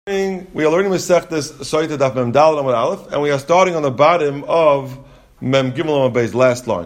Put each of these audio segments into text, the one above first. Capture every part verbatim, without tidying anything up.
We are learning Masechtas Soita Daf Mem Daled Amud Aleph, and we are starting on the bottom of Mem Gimel Amud Beis, last line.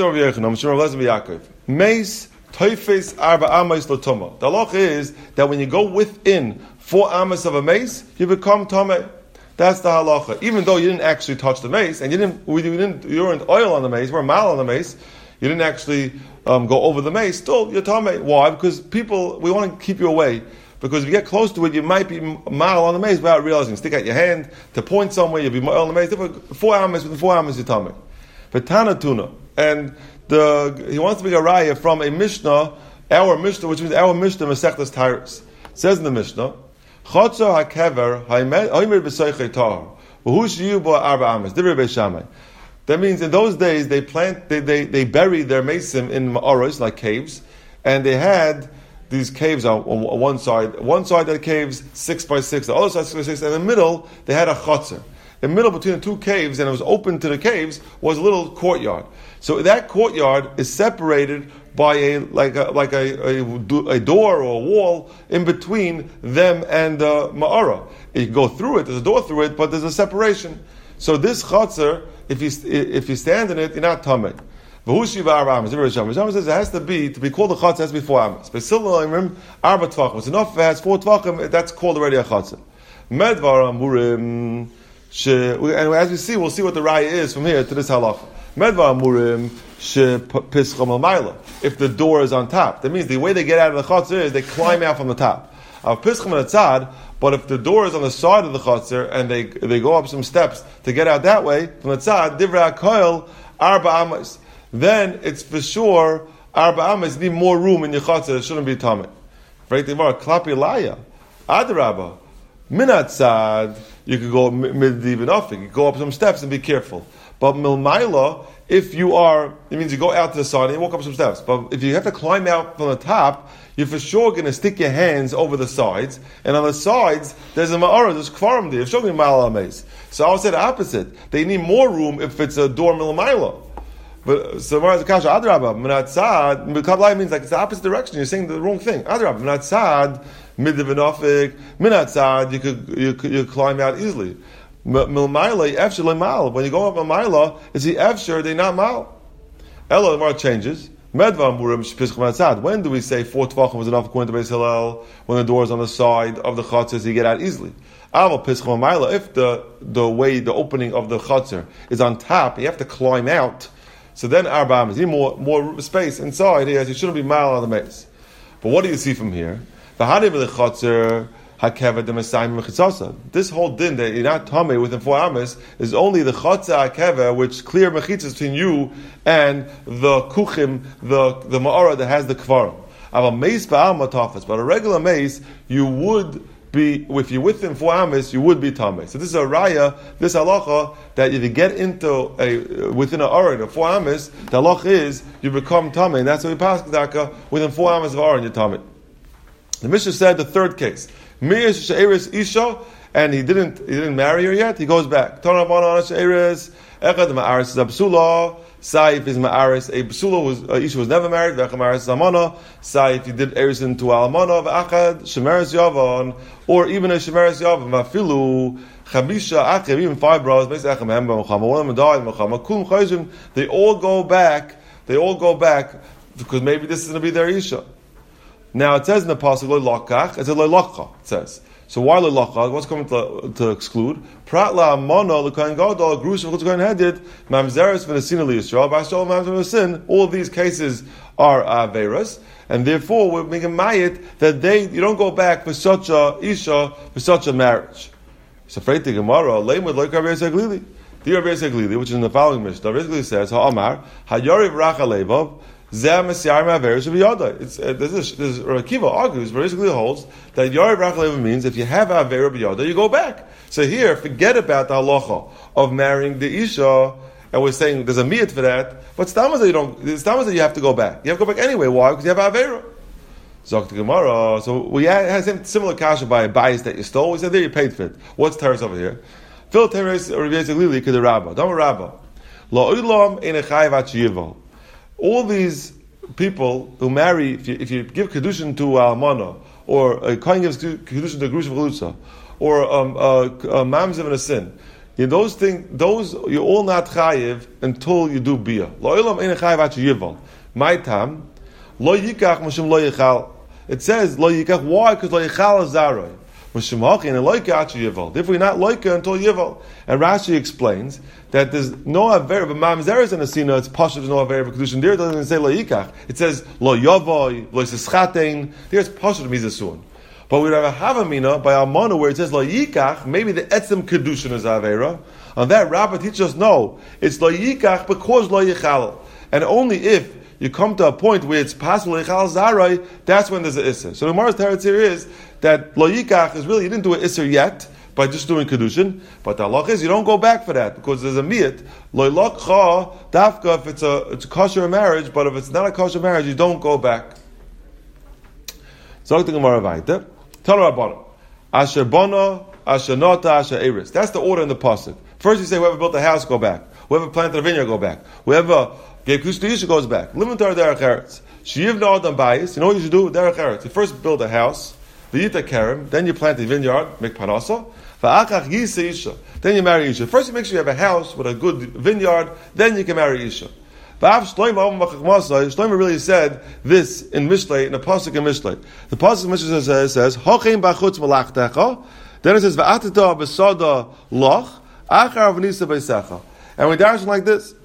Meis Toifes Arba Amas L'Tuma. The halacha is that when you go within four amas of a mace, you become tamei. That's the halacha. Even though you didn't actually touch the mace, and you didn't, we didn't, you weren't oil on the mace, we're mal on the mace. You didn't actually um, go over the mace. Still, you're tamei. Why? Because people, we want to keep you away. Because if you get close to it, you might be mal on the mace without realizing. Stick out your hand to point somewhere, you'll be mal on the mace. Four amas, within four amas, you're tamei. But Tana Tuna, and the he wants to make a raya from a Mishnah, our Mishnah, which means our Mishnah, Masechtas Tyrus. Says in the Mishnah, Chotzo hakever ha'imir b'soichei tar, v'hu shiyu bo arba amas, divrei Beis Shammai. That means in those days they plant, they they, they buried their mason in ma'aros, like caves, and they had these caves on, on one side. One side of the caves, six by six. The other side, six by six. And in the middle, they had a chotzer. In the middle between the two caves, and it was open to the caves, was a little courtyard. So that courtyard is separated by a like a like a, a, a door or a wall in between them and the ma'ara. You can go through it. There's a door through it, but there's a separation. So this chotzer, if you if you stand in it, you're not tamei. V'hushi v'arba amas. Rishon says it has to be, to be called a chotzer, it has to be four amas. But still, arba tvachim. It's enough if it has four tvachim, that's called already a chotzer. Medvar amurim, and as we see, we'll see what the raya is from here to this halacha. Medvar amurim, she pischam al-maila. If the door is on top, that means the way they get out of the chotzer is they climb out from the top. Av pischam al-tzad, but if the door is on the side of the chotzer and they they go up some steps to get out that way, from the tzad, divrei hakoil, arba amas. Then it's for sure arba amas need more room in your chotzer. It shouldn't be tamei. Right? They are klapi laya. Adrabah. Minat tzad. You could go mid even ofik. You go up some steps and be careful. But milmaila, if you are, it means you go out to the side and you walk up some steps. But if you have to climb out from the top, you're for sure going to stick your hands over the sides. And on the sides, there's a ma'ara, there's kvarim there. It's showing me ma'ala amaze. So I would say the opposite. They need more room if it's a door milmaila. But so whereas the kasha adrabah minat tzad, kabbalah means like it's the opposite direction. You're saying the wrong thing. Adrabah minat tzad, midav enofik, minat tzad, you could you could you climb out easily. Milmaila efshir lemal. When you go up a maila, is the efshir they not mal? Ella the more changes. Medva murim shpischam tzad. When do we say four tvachim was enough according to Beis Hillel? When the door is on the side of the chotzer, you get out easily. Aval pischam maila. If the the way the opening of the chotzer is on top, you have to climb out. So then arba amas, you need more more space inside here. You shouldn't be mile on the mace. But what do you see from here? This whole din that you're not tamei within four amas is only the chotzer hakeva, which clear mechitzas between you and the kuchim, the the ma'ara that has the kvarim. But a regular mace, you would be, if you're within four amas, you would be tamei. So this is a raya, this halacha, that if you get into a within an aron of four amas, the halacha is you become tamei, and that's what we pass daka within four amas of aron, you're tamei. The Mishnah said the third case, Mi'esh she'eres isha, and he didn't he didn't marry her yet. He goes back. Tana v'ana she'eres echad ma'aris is absula. Saif is ma'aris. A bsula was uh, isha was never married. V'echad ma'aris amana. Saif he did eris into almana v'achad shemeres yavan, or even a shemeres yavan v'afilu chabisha achev, even five brothers. Basically, echem hemba mechama. One of them died mechama. Kum chayzim. They all go back. They all go back because maybe this is going to be their isha. Now it says in the pasuk lo lakach, it says lo lakcha. It says so. Why lo lakcha? What's coming to, to exclude? Prat la mono l'kain gadol grusha l'kain headed mamzeres v'nesina liyisrael b'ashol mamzeres. All of these cases are averas, and therefore we're making mayit that they you don't go back for such a isha for such a marriage. So afraid to Gemara leimud like Rabbi Seglili, the Rabbi Seglili, which is in the following Mishnah. Rabbi Seglili says ha'amar hayariv racha levav. It's uh, this is this Rakiva argues, basically holds that Yariv Rachaleva means if you have Avera B'Yada, you go back. So here, forget about the halacha of marrying the Isha, and we're saying there's a miyat for that, but stamas that you don't, stamas that you have to go back. You have to go back anyway. Why? Because you have Avera. Zok the Gemara. So we had a similar kasha by a bias that you stole. We said there you paid for it. What's teres over here? Phil teres or Lili kid Rabba. Dama Rabba. Lo ulam in a chayav achiyival. All these people who marry, if you, if you give kedushin to almana, or a kohen gives kedushin to grusha v'chalutza, or um, uh, uh, mamzer and a sin. You know, those things, those you're all not chayiv until you do bia. Lo ilam ein chayiv at yival. My tam lo yikach mishum lo yichal. It says lo yikach. Why? Because lo yichal is zaroy. Mishum hachin and loika at yival. Therefore, you're not loika until yival. And Rashi explains that there's no aver of mamzeres in a sina. It's pasha. There's no aver of kedushin. There it doesn't say lo yikach. It says lo yavoy lo yischatein. There's pasha mizasun. But we have a havamina by Almana where it says lo yikach. Maybe the etzem kedushin is avera. On that, Rabbi teaches us no. It's lo yikach because lo yichal. And only if you come to a point where it's possible yichal zarai, that's when there's an isser. So the Gemara's teretz here is that lo yikach is really you didn't do an isser yet by just doing kedushin, but the halach is you don't go back for that because there's a miyat lo yilakcha dafka if it's a it's a kosher marriage, but if it's not a kosher marriage, you don't go back. So the Gemara weiter. Tell Rabbana, Asher Bono, Asher Nota, Asher Eris. That's the order in the pasuk. First you say whoever built a house, go back. Whoever planted a vineyard, go back. Whoever gave kush to Isha, goes back. Limitar derech eretz. Sheyiv no adam bayis. You know what you should do? Derech eretz. You first build a house, v'yita kerem, then you plant a vineyard, make panasa, v'achach yisa Isha. Then you marry Isha. First you make sure you have a house with a good vineyard, then you can marry Isha. Shlomo really said this in Mishlei, in a pasuk in Mishlei. The pasuk in Mishlei says, says Hochein b'chutz malachtecha. Then it says V'atata b'soda loch achar v'nisa b'secha. And we darshan like this.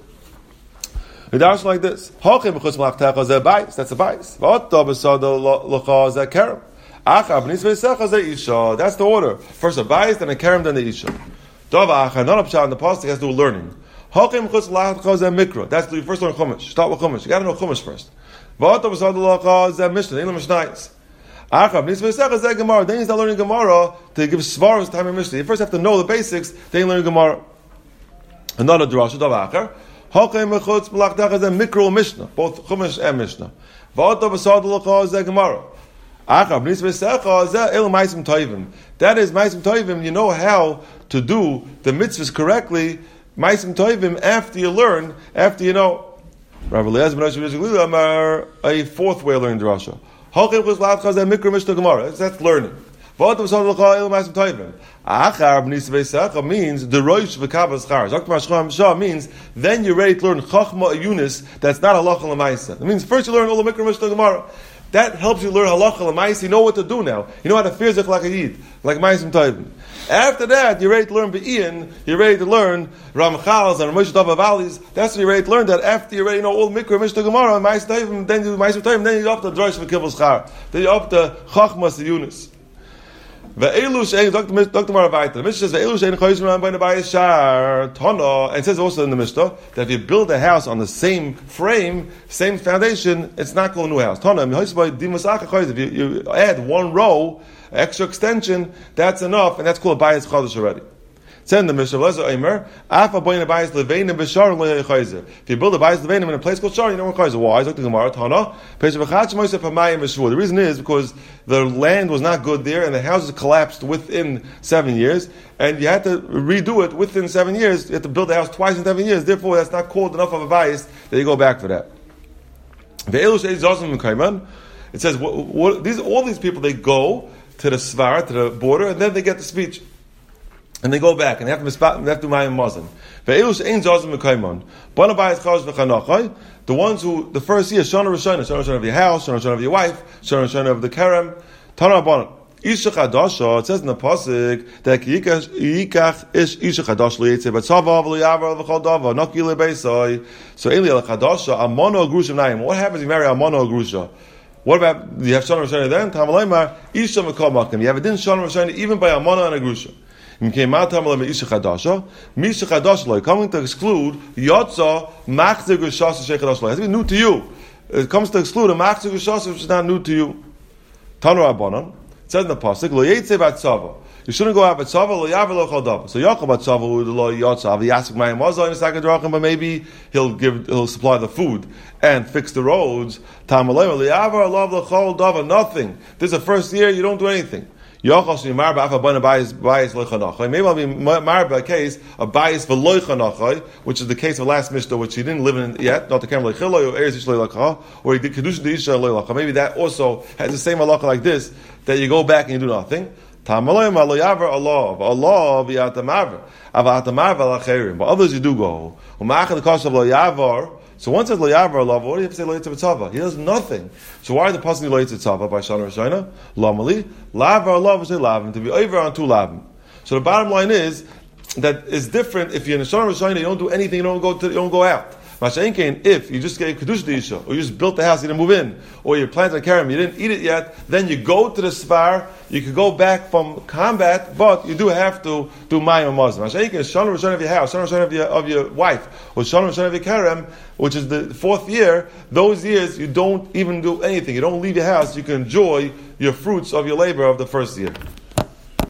We darshan like this. Hochein b'chutz malachtecha is a bais. That's a bais. V'atata b'soda locha is a kerem. Achar v'nisa b'secha is a isha. That's the order. First a bais, then a kerem, then the isha. Dov achar. Not upshot in the pasuk has to do with learning. Hakim chutz la'achaz and mikra. That's the first one. Chumash. Start with Chumash. You got to know Chumash first. V'ata b'sad l'achaz and Mishnah. Ain't no Mishnayos. Achab nisvei sechas that Gemara. Then you start learning Gemara to give svaros time in Mishnah. You first have to know the basics. Then you learn Gemara. Another drasha dav achar. Hakim chutz la'achaz and mikra Mishnah. Both Chumash and Mishnah. V'ata b'sad l'achaz and Gemara. Achab nisvei sechas that il ma'asim toivim. That is ma'asim toivim. You know how to do the mitzvahs correctly. Ma'asim Tovim after you learn, after you know. Rabbi Eliezer ben Asher Amar a fourth way of learning drasha. Halchim chus la'achaz and mikra Mishnah Gemara. That's learning. V'atam v'sad l'cha il ma'asim Tovim. Achar b'nisvei secha means the roish v'kavas char. Zakta ma'ashcham shah means then you're ready to learn chachma yunis. That's not halacha l'maisa. It means first you learn all the mikra Mishnah Gemara. That helps you learn halacha l'maisa. You know what to do now. You know how to fear zich like a yid, like ma'asim Tovim. After that, you're ready to learn Be'in, you're ready to learn Ramchals and Moshe Davalis. That's when you're ready to learn that. After you're ready to know all Mikra, Mishnah Gemara, and Ma'asim Tovim, then you Ma'asim Tovim, then you're up to Drosh V'Kibbutz Char. Then you're up to Chachmas Yunis. Ve'elu she'en, Doctor Maravaita. The Mishnah says, Ve'elu she'en choyzim ram b'nei bayis shar tana. And it says also in the Mishnah that if you build a house on the same frame, same foundation, it's not called a new house. Tana, if you, you add one row, extra extension, that's enough, and that's called a bayis chodesh already. Send the Mishnah, Lezer Eimer, Afa boyin a bayis levenim b'shar lo yechayzer. If you build a bayis levenim in a place called Shar, you know what chayzer. Why? It's like the Gemara, Tana, Pesach v'chad shmoisef hamayim v'shvur. The reason is because the land was not good there, and the houses collapsed within seven years, and you had to redo it within seven years. You had to build the house twice in seven years. Therefore, that's not called enough of a bayis that you go back for that. Ve'elu she'ez zazim m'kayman. It says, what, what, these, all these people, they go to the svar, to the border, and then they get the speech. And they go back, and they have to mispat, they have to mayim mazon. Ve'elush ein zazim mekayman. Bona bayis chash v'chanachai. The ones who, the first year, shana rishona, shana rishona of your house, shana rishona of your wife, shana rishona of the kerem. Tana bona. Isha chadasha, it says in the pasuk, that yikach ish isha chadash liyetze, but tzava v'liyavar v'chol dava, naki lebeisai. So eli al chadasha, amono grusha naim. What happens if you marry amono grusha? What about, you have shana rishona then? Tamalaymar, isha mekol makim. You have a din shana rishona even by amono and a grusha. Coming to exclude Yotza Machzir Gushas Sheikh Chadash. It has to be new to you. It comes to exclude a Machzir Gushas which is not new to you. Tanu Rabbanon. It says in the pasuk, Lo Yetze Batzava. You shouldn't go out Batzava, Lo Yavel Lo Chadav. So Yaakov Batzava who Lo Yotza, V'Yasik Mayim Mazah in a second drachim, but maybe he'll give, he'll supply the food and fix the roads. Tamalay Lo Yavel Lo Lo Chadav. Nothing. This is the first year you don't do anything. Maybe I'll be married by a case of bias v'loichanachai, which is the case of last Mishnah, which he didn't live in yet, not the camel lechiloy or eretz yishloy or he did kedushin deisha loylacha. Maybe that also has the same halacha like this, that you go back and you do nothing. Tamalayim alo yavar Allah, Allah v'yatamaver, avatamaver alacherim. But others you do go. Umachad the cost of lo yavar. So once it's lo yavar Allah, what do you have to say lo yitzav tzava? He does nothing. So why the person lo yitzav tzava by Shana Rishona? Lamali lavar Allah say lavim to be over on two lavim. So the bottom line is that it's different if you're in a Shana Rishona, you don't do anything, you don't go to, you don't go out. Masha'inkein, if you just gave kedusha to Isha, or you just built the house, you didn't move in, or you planted a karam, you didn't eat it yet, then you go to the svar, you could go back from combat, but you do have to do mayim mazim. Masha'inkein, Shana Rishona of your house, Shana Rishona of your, of your wife, or Shana Rishona of your karam, which is the fourth year, those years you don't even do anything, you don't leave your house, you can enjoy your fruits of your labor of the first year.